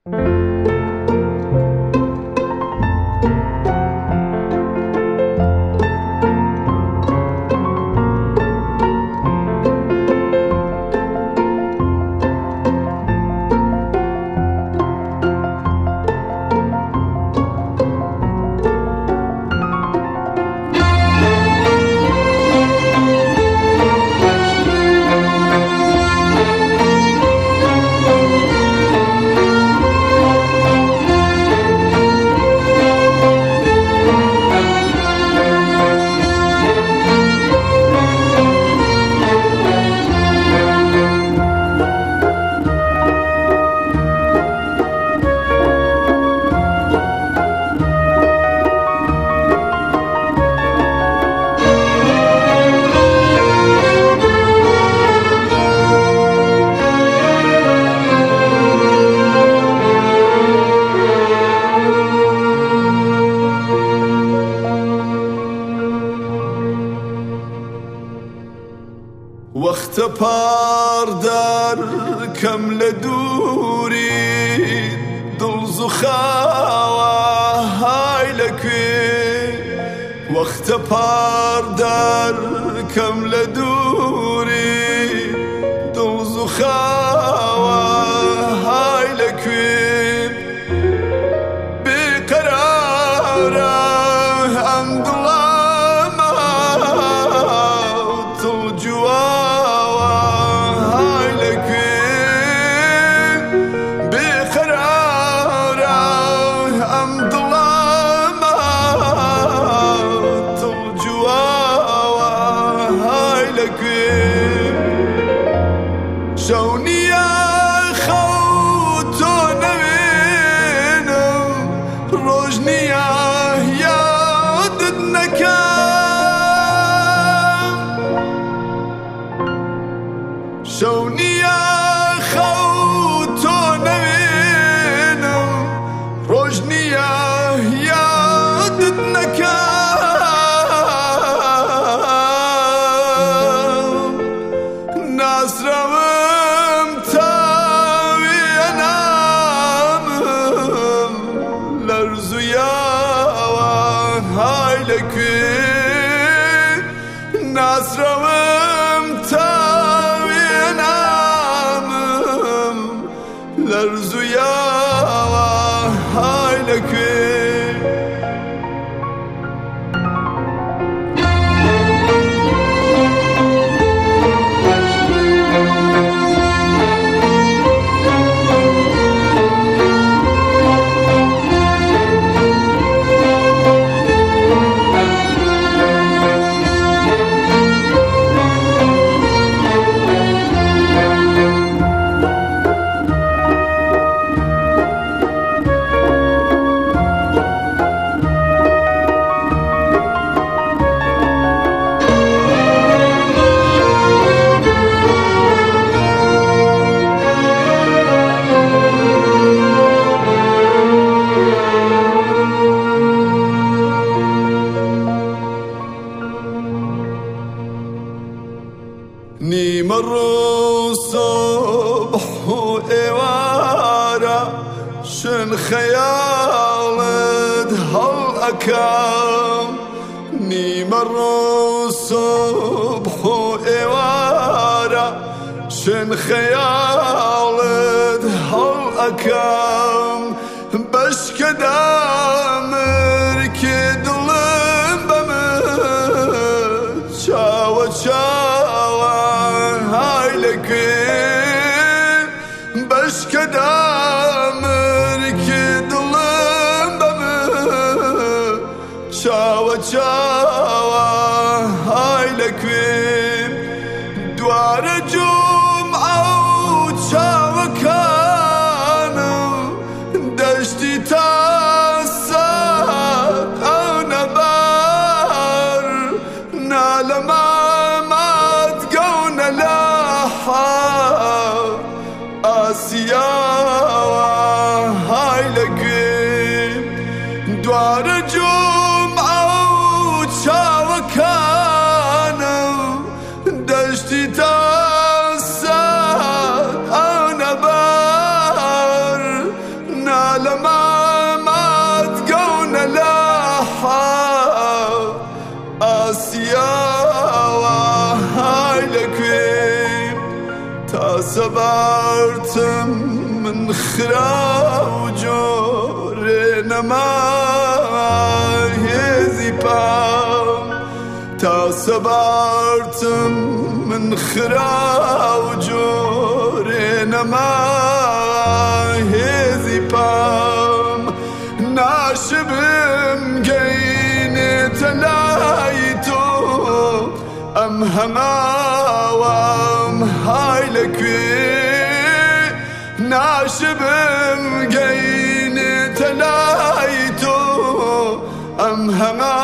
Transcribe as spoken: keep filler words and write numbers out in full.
وقت پاردر کم لدوری دل زخاوه های لکوی وقت پاردر کم لدوری دل زخاوه های لکوی بیقراره ام دلم تو جوا شونيا خوت نوينم روجنيا يادد نكام شونيا خوت نوينم روجنيا يادد نكام ناصر ناسرم تاوی نامم لرزویا های لکوی نيمر صبح وإوارة شن خيالد هالأكام نيمر صبح وإوارة شن خيالد هالأكام بش كدامر كدلم بمت شاوة شاوة بش كدامر كدلم بمت شاوة شاوة هاي لكوي دوار جمعة وشاوة كانوا دشتي تاسات أو نبار نالما ما تقون لاحا آسيا هاي لكوي دوار جمعة وشاوة كانوا دشتي تاسات أو نبار نما هزي بام تا صبرتم من خرا وجور نما هزي بام ناشبم جين تلايتو ام هما وام هاي لكوي ناشبم جين تلايتو ام هما